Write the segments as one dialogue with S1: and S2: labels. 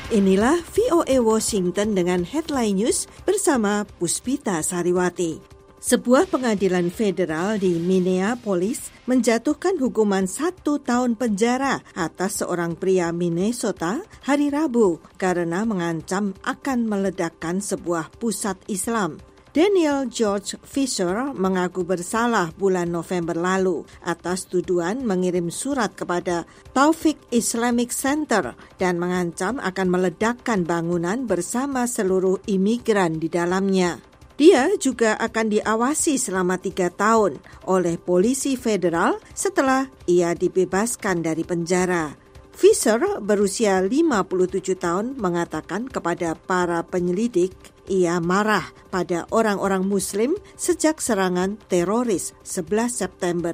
S1: Inilah VOA Washington dengan Headline News bersama Puspita Sariwati. Sebuah pengadilan federal di Minneapolis menjatuhkan hukuman 1 tahun penjara atas seorang pria Minnesota hari Rabu karena mengancam akan meledakkan sebuah pusat Islam. Daniel George Fisher mengaku bersalah bulan November lalu atas tuduhan mengirim surat kepada Taufik Islamic Center dan mengancam akan meledakkan bangunan bersama seluruh imigran di dalamnya. Dia juga akan diawasi selama 3 tahun oleh polisi federal setelah ia dibebaskan dari penjara. Fisher berusia 57 tahun mengatakan kepada para penyelidik ia marah pada orang-orang Muslim sejak serangan teroris 11 September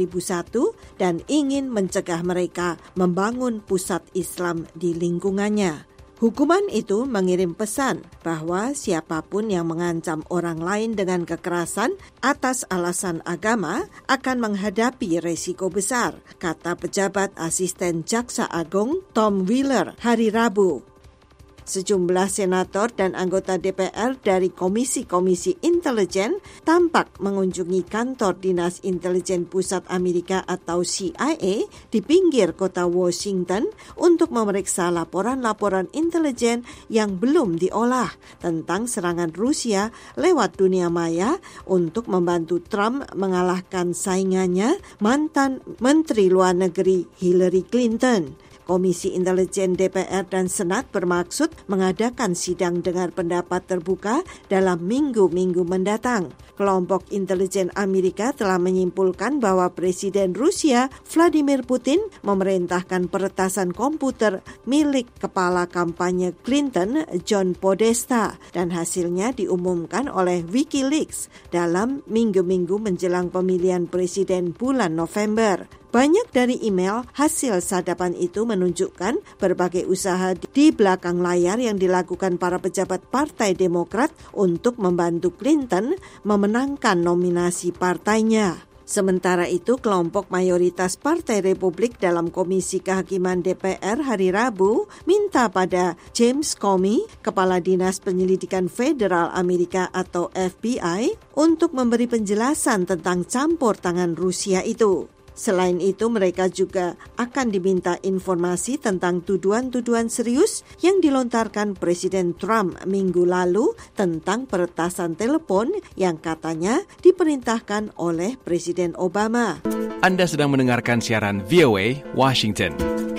S1: 2001 dan ingin mencegah mereka membangun pusat Islam di lingkungannya. Hukuman itu mengirim pesan bahwa siapapun yang mengancam orang lain dengan kekerasan atas alasan agama akan menghadapi resiko besar, kata pejabat asisten Jaksa Agung Tom Wheeler hari Rabu. Sejumlah senator dan anggota DPR dari Komisi-Komisi Intelijen tampak mengunjungi kantor Dinas Intelijen Pusat Amerika atau CIA di pinggir kota Washington untuk memeriksa laporan-laporan intelijen yang belum diolah tentang serangan Rusia lewat dunia maya untuk membantu Trump mengalahkan saingannya mantan Menteri Luar Negeri Hillary Clinton. Komisi Intelijen DPR dan Senat bermaksud mengadakan sidang dengar pendapat terbuka dalam minggu-minggu mendatang. Kelompok intelijen Amerika telah menyimpulkan bahwa Presiden Rusia Vladimir Putin memerintahkan peretasan komputer milik kepala kampanye Clinton John Podesta dan hasilnya diumumkan oleh WikiLeaks dalam minggu-minggu menjelang pemilihan presiden bulan November. Banyak dari email hasil sadapan itu menunjukkan berbagai usaha di belakang layar yang dilakukan para pejabat Partai Demokrat untuk membantu Clinton memenangkan nominasi partainya. Sementara itu, kelompok mayoritas Partai Republik dalam Komisi Kehakiman DPR hari Rabu minta pada James Comey, Kepala Dinas Penyelidikan Federal Amerika atau FBI, untuk memberi penjelasan tentang campur tangan Rusia itu. Selain itu, mereka juga akan diminta informasi tentang tuduhan-tuduhan serius yang dilontarkan Presiden Trump minggu lalu tentang peretasan telepon yang katanya diperintahkan oleh Presiden Obama.
S2: Anda sedang mendengarkan siaran VOA Washington.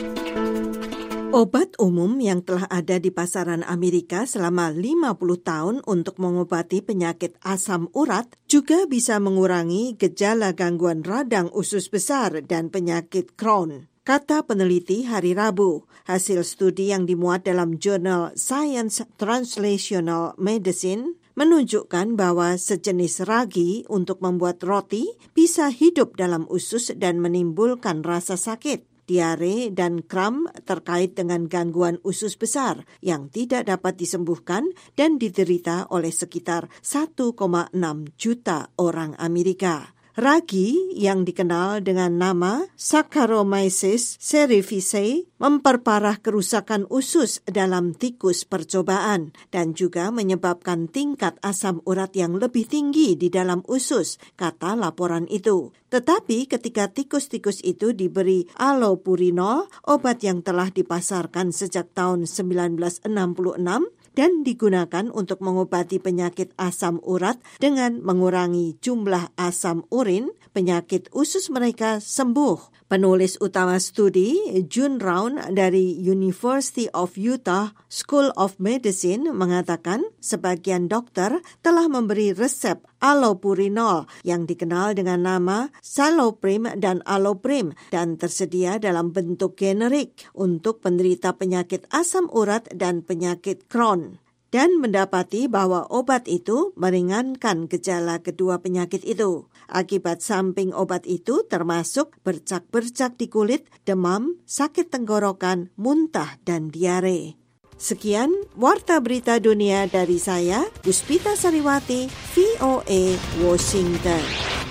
S1: Obat umum yang telah ada di pasaran Amerika selama 50 tahun untuk mengobati penyakit asam urat juga bisa mengurangi gejala gangguan radang usus besar dan penyakit Crohn, kata peneliti hari Rabu. Hasil studi yang dimuat dalam jurnal Science Translational Medicine menunjukkan bahwa sejenis ragi untuk membuat roti bisa hidup dalam usus dan menimbulkan rasa sakit, diare dan kram terkait dengan gangguan usus besar yang tidak dapat disembuhkan dan diderita oleh sekitar 1,6 juta orang Amerika. Ragi yang dikenal dengan nama Saccharomyces cerevisiae memperparah kerusakan usus dalam tikus percobaan dan juga menyebabkan tingkat asam urat yang lebih tinggi di dalam usus, kata laporan itu. Tetapi ketika tikus-tikus itu diberi allopurinol, obat yang telah dipasarkan sejak tahun 1966, dan digunakan untuk mengobati penyakit asam urat dengan mengurangi jumlah asam urin, penyakit usus mereka sembuh. Penulis utama studi, June Round dari University of Utah School of Medicine mengatakan sebagian dokter telah memberi resep allopurinol yang dikenal dengan nama Saloprim dan Alloprim dan tersedia dalam bentuk generik untuk penderita penyakit asam urat dan penyakit Crohn, dan mendapati bahwa obat itu meringankan gejala kedua penyakit itu. Akibat samping obat itu termasuk bercak-bercak di kulit, demam, sakit tenggorokan, muntah, dan diare. Sekian Warta Berita Dunia dari saya, Puspita Sariwati, VOA Washington.